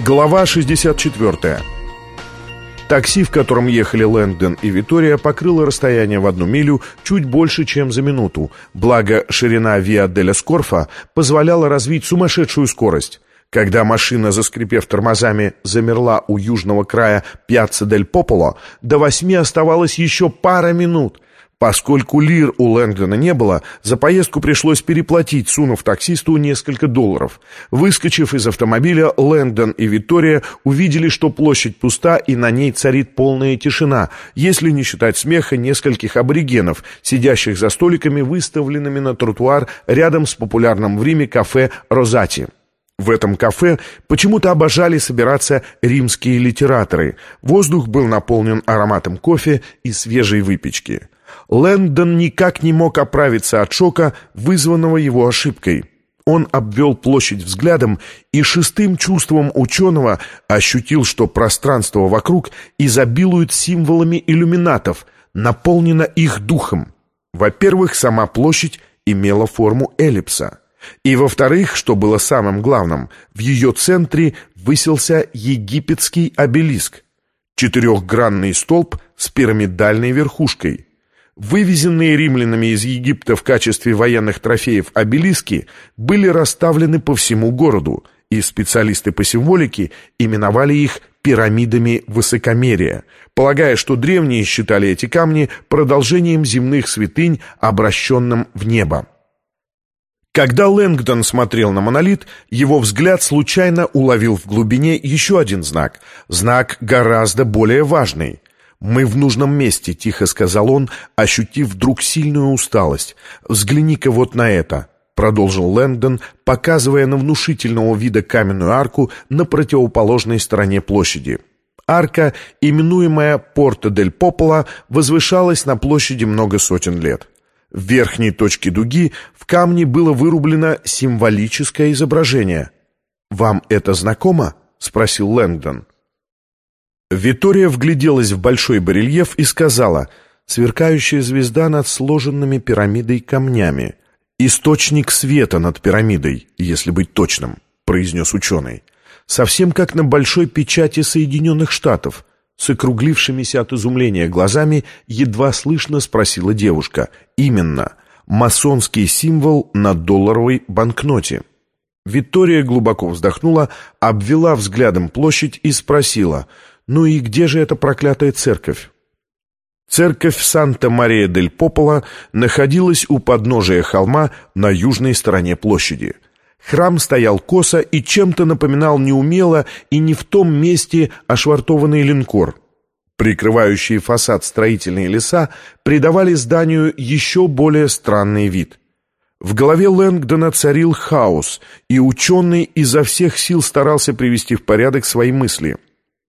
Глава 64. Такси, в котором ехали Лэнгдон и Витория, покрыло расстояние в 1 милю чуть больше, чем за минуту, благо ширина Виа дель Скорфа позволяла развить сумасшедшую скорость. Когда машина, заскрипев тормозами, замерла у южного края Пьяцца дель Пополо, до 8 оставалось еще пара минут. Поскольку лир у Лэнгдона не было, за поездку пришлось переплатить, сунув таксисту несколько долларов. Выскочив из автомобиля, Лэнгдон и Витория увидели, что площадь пуста и на ней царит полная тишина, если не считать смеха нескольких аборигенов, сидящих за столиками, выставленными на тротуар рядом с популярным в Риме кафе «Розати». В этом кафе почему-то обожали собираться римские литераторы. Воздух был наполнен ароматом кофе и свежей выпечки. Лэнгдон никак не мог оправиться от шока, вызванного его ошибкой. Он обвел площадь взглядом и шестым чувством ученого ощутил, что пространство вокруг изобилует символами иллюминатов, наполнено их духом. Во-первых, сама площадь имела форму эллипса. И, во-вторых, что было самым главным, в ее центре высился египетский обелиск, 4-гранный столб с пирамидальной верхушкой. Вывезенные римлянами из Египта в качестве военных трофеев обелиски были расставлены по всему городу, и специалисты по символике именовали их пирамидами высокомерия, полагая, что древние считали эти камни продолжением земных святынь, обращенным в небо. Когда Лэнгдон смотрел на монолит, его взгляд случайно уловил в глубине еще один знак. Знак гораздо более важный. «Мы в нужном месте», — тихо сказал он, ощутив вдруг сильную усталость. «Взгляни-ка вот на это», — продолжил Лэнгдон, показывая на внушительного вида каменную арку на противоположной стороне площади. Арка, именуемая Порта дель Пополо, возвышалась на площади много сотен лет. В верхней точке дуги в камне было вырублено символическое изображение. «Вам это знакомо?» — спросил Лэнгдон. Витория вгляделась в большой барельеф и сказала: «Сверкающая звезда над сложенными пирамидой камнями. Источник света над пирамидой, если быть точным», — произнес ученый. «Совсем как на большой печати Соединенных Штатов». С округлившимися от изумления глазами едва слышно спросила девушка. «Именно. Масонский символ на долларовой банкноте». Витория глубоко вздохнула, обвела взглядом площадь и спросила: «Ну и где же эта проклятая церковь?» Церковь Санта-Мария-дель-Пополо находилась у подножия холма на южной стороне площади. Храм стоял косо и чем-то напоминал неумело и не в том месте ошвартованный линкор. Прикрывающие фасад строительные леса придавали зданию еще более странный вид. В голове Лэнгдона царил хаос, и ученый изо всех сил старался привести в порядок свои мысли.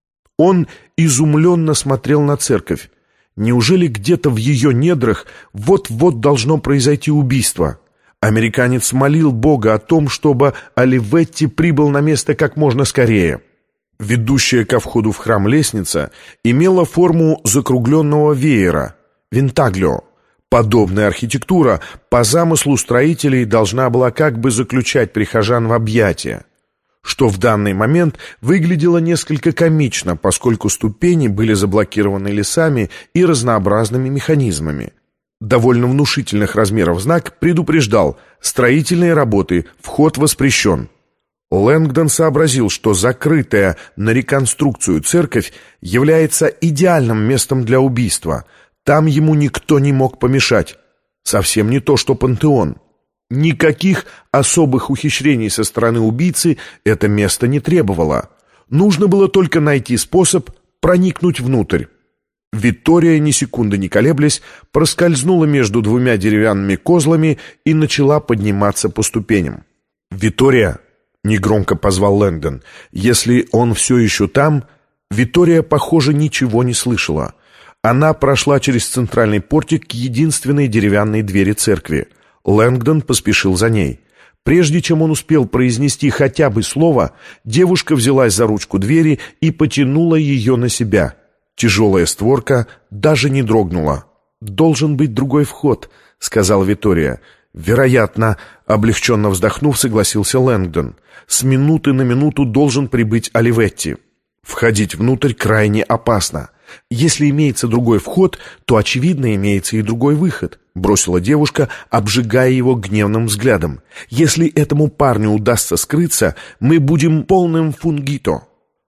Он изумленно смотрел на церковь. Неужели где-то в ее недрах вот-вот должно произойти убийство? Американец молил Бога о том, чтобы Оливетти прибыл на место как можно скорее. Ведущая ко входу в храм лестница имела форму закругленного веера — винтаглио. Подобная архитектура по замыслу строителей должна была как бы заключать прихожан в объятия, что в данный момент выглядело несколько комично, поскольку ступени были заблокированы лесами и разнообразными механизмами. Довольно внушительных размеров знак предупреждал: строительные работы, вход воспрещен. Лэнгдон сообразил, что закрытая на реконструкцию церковь является идеальным местом для убийства. Там ему никто не мог помешать. Совсем не то, что пантеон. Никаких особых ухищрений со стороны убийцы это место не требовало. Нужно было только найти способ проникнуть внутрь. Витория, ни секунды не колеблясь, проскользнула между 2 деревянными козлами и начала подниматься по ступеням. «Витория!» — негромко позвал Лэнгдон. «Если он все еще там...» Витория, похоже, ничего не слышала. Она прошла через центральный портик к единственной деревянной двери церкви. Лэнгдон поспешил за ней. Прежде чем он успел произнести хотя бы слово, девушка взялась за ручку двери и потянула ее на себя. Тяжелая створка даже не дрогнула. «Должен быть другой вход», — сказала Витория. «Вероятно», — облегченно вздохнув, согласился Лэнгдон. «С минуты на минуту должен прибыть Оливетти. Входить внутрь крайне опасно. Если имеется другой вход, то, очевидно, имеется и другой выход», — бросила девушка, обжигая его гневным взглядом. «Если этому парню удастся скрыться, мы будем полным фунгито».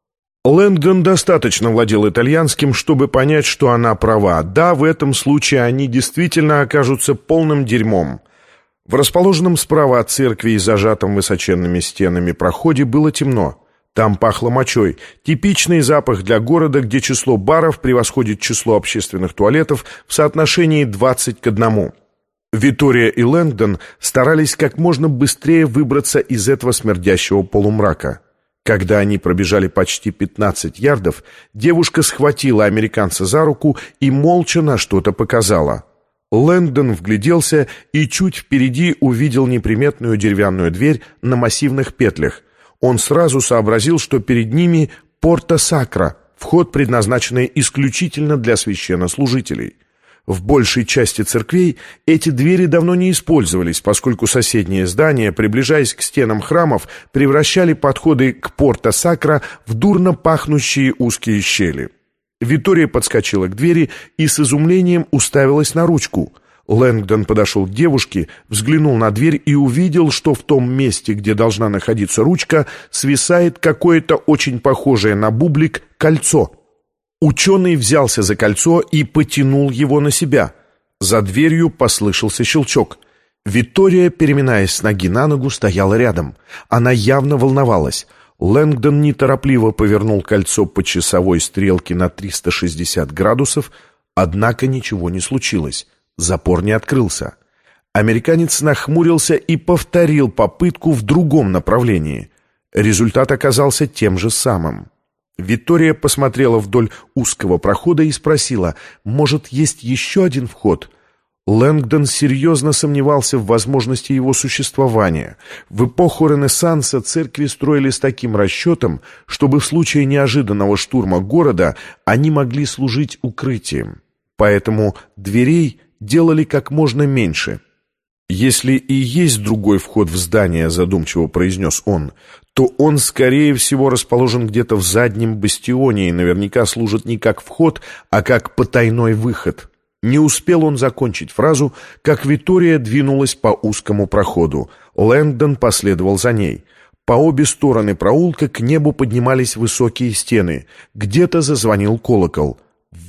Лэнгдон достаточно владел итальянским, чтобы понять, что она права. Да, в этом случае они действительно окажутся полным дерьмом. В расположенном справа от церкви и зажатом высоченными стенами проходе было темно. Там пахло мочой. Типичный запах для города, где число баров превосходит число общественных туалетов в соотношении 20 к 1. Витория и Лэнгдон старались как можно быстрее выбраться из этого смердящего полумрака. Когда они пробежали почти 15 ярдов, девушка схватила американца за руку и молча на что-то показала. Лэнгдон вгляделся и чуть впереди увидел неприметную деревянную дверь на массивных петлях. Он сразу сообразил, что перед ними порта сакра, вход, предназначенный исключительно для священнослужителей. В большей части церквей эти двери давно не использовались, поскольку соседние здания, приближаясь к стенам храмов, превращали подходы к порта сакра в дурно пахнущие узкие щели. Витория подскочила к двери и с изумлением уставилась на ручку. Лэнгдон подошел к девушке, взглянул на дверь и увидел, что в том месте, где должна находиться ручка, свисает какое-то очень похожее на бублик кольцо. Ученый взялся за кольцо и потянул его на себя. За дверью послышался щелчок. Витория, переминаясь с ноги на ногу, стояла рядом. Она явно волновалась. Лэнгдон неторопливо повернул кольцо по часовой стрелке на 360 градусов, однако ничего не случилось. Запор не открылся. Американец нахмурился и повторил попытку в другом направлении. Результат оказался тем же самым. Витория посмотрела вдоль узкого прохода и спросила, может, есть еще один вход? Лэнгдон серьезно сомневался в возможности его существования. В эпоху Ренессанса церкви строили с таким расчетом, чтобы в случае неожиданного штурма города они могли служить укрытием. Поэтому дверей делали как можно меньше. «Если и есть другой вход в здание», — задумчиво произнес он, «то он, скорее всего, расположен где-то в заднем бастионе и наверняка служит не как вход, а как потайной выход». Не успел он закончить фразу, как Витория двинулась по узкому проходу. Лэнгдон последовал за ней. По обе стороны проулка к небу поднимались высокие стены. Где-то зазвонил колокол.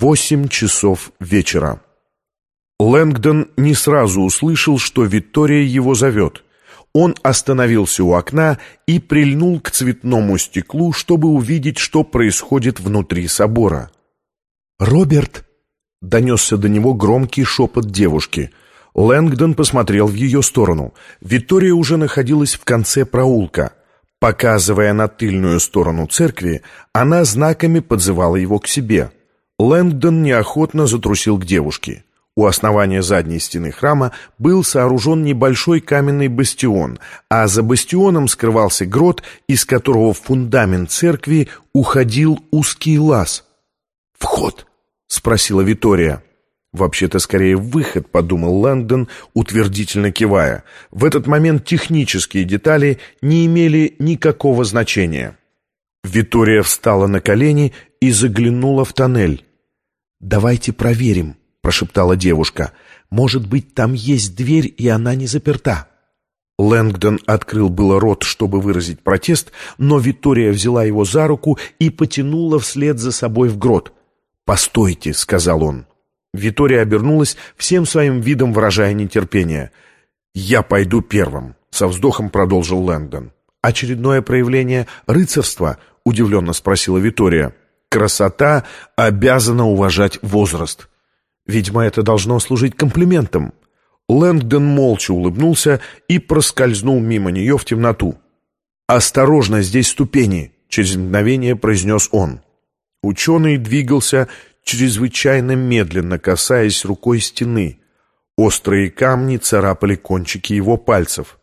8 часов вечера. Лэнгдон не сразу услышал, что Витория его зовет. Он остановился у окна и прильнул к цветному стеклу, чтобы увидеть, что происходит внутри собора. «Роберт!» — донесся до него громкий шепот девушки. Лэнгдон посмотрел в ее сторону. Витория уже находилась в конце проулка. Показывая на тыльную сторону церкви, она знаками подзывала его к себе. Лэнгдон неохотно затрусил к девушке. У основания задней стены храма был сооружен небольшой каменный бастион, а за бастионом скрывался грот, из которого в фундамент церкви уходил узкий лаз. «Вход?» — спросила Витория. «Вообще-то скорее выход», — подумал Лэнгдон, утвердительно кивая. В этот момент технические детали не имели никакого значения. Витория встала на колени и заглянула в тоннель. «Давайте проверим», — прошептала девушка. «Может быть, там есть дверь, и она не заперта». Лэнгдон открыл было рот, чтобы выразить протест, но Витория взяла его за руку и потянула вслед за собой в грот. «Постойте», — сказал он. Витория обернулась, всем своим видом выражая нетерпение. «Я пойду первым», — со вздохом продолжил Лэнгдон. «Очередное проявление рыцарства?» — удивленно спросила Витория. «Красота обязана уважать возраст. Видимо, это должно служить комплиментом». Лэнгдон молча улыбнулся и проскользнул мимо нее в темноту. «Осторожно, здесь ступени», — через мгновение произнес он. Ученый двигался чрезвычайно медленно, касаясь рукой стены. Острые камни царапали кончики его пальцев.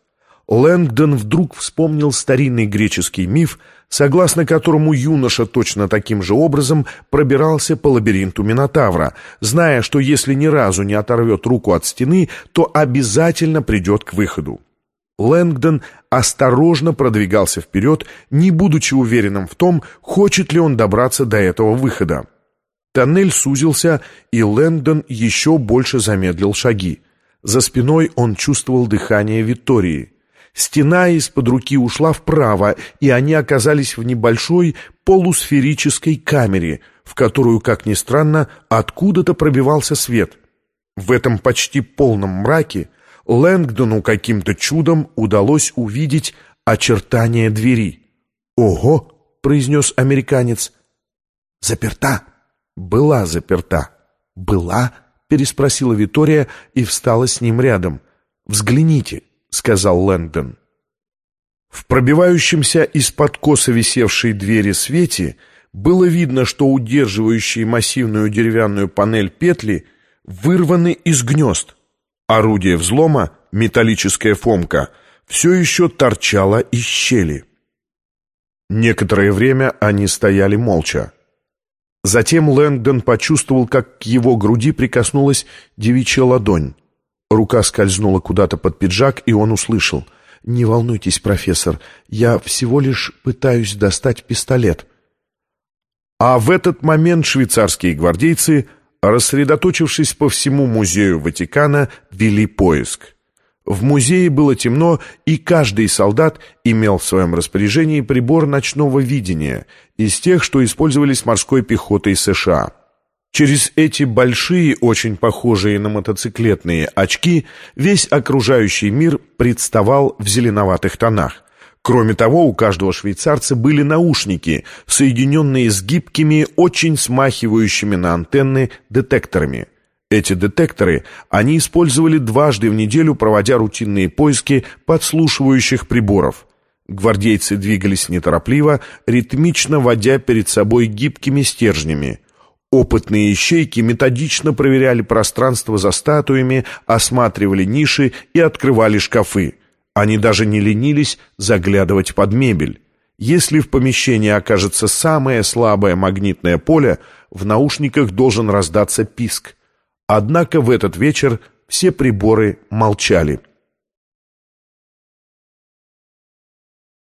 Лэнгдон вдруг вспомнил старинный греческий миф, согласно которому юноша точно таким же образом пробирался по лабиринту Минотавра, зная, что если ни разу не оторвет руку от стены, то обязательно придет к выходу. Лэнгдон осторожно продвигался вперед, не будучи уверенным в том, хочет ли он добраться до этого выхода. Тоннель сузился, и Лэнгдон еще больше замедлил шаги. За спиной он чувствовал дыхание Виктории. Стена из-под руки ушла вправо, и они оказались в небольшой полусферической камере, в которую, как ни странно, откуда-то пробивался свет. В этом почти полном мраке Лэнгдону каким-то чудом удалось увидеть очертания двери. «Ого!» — произнес американец. «Заперта!» «Была заперта». «Была?» — переспросила Виктория и встала с ним рядом. «Взгляните», — сказал Лэнгдон. В пробивающемся из-под косо висевшей двери свете было видно, что удерживающие массивную деревянную панель петли вырваны из гнезд. Орудие взлома, металлическая фомка, все еще торчало из щели. Некоторое время они стояли молча. Затем Лэнгдон почувствовал, как к его груди прикоснулась девичья ладонь. Рука скользнула куда-то под пиджак, и он услышал: «Не волнуйтесь, профессор, я всего лишь пытаюсь достать пистолет». А в этот момент швейцарские гвардейцы, рассредоточившись по всему музею Ватикана, вели поиск. В музее было темно, и каждый солдат имел в своем распоряжении прибор ночного видения из тех, что использовались морской пехотой США. Через эти большие, очень похожие на мотоциклетные очки, весь окружающий мир представал в зеленоватых тонах. Кроме того, у каждого швейцарца были наушники, соединенные с гибкими, очень смахивающими на антенны детекторами. Эти детекторы они использовали дважды в неделю, проводя рутинные поиски подслушивающих приборов. Гвардейцы двигались неторопливо, ритмично водя перед собой гибкими стержнями. Опытные ищейки методично проверяли пространство за статуями, осматривали ниши и открывали шкафы. Они даже не ленились заглядывать под мебель. Если в помещении окажется самое слабое магнитное поле, в наушниках должен раздаться писк. Однако в этот вечер все приборы молчали.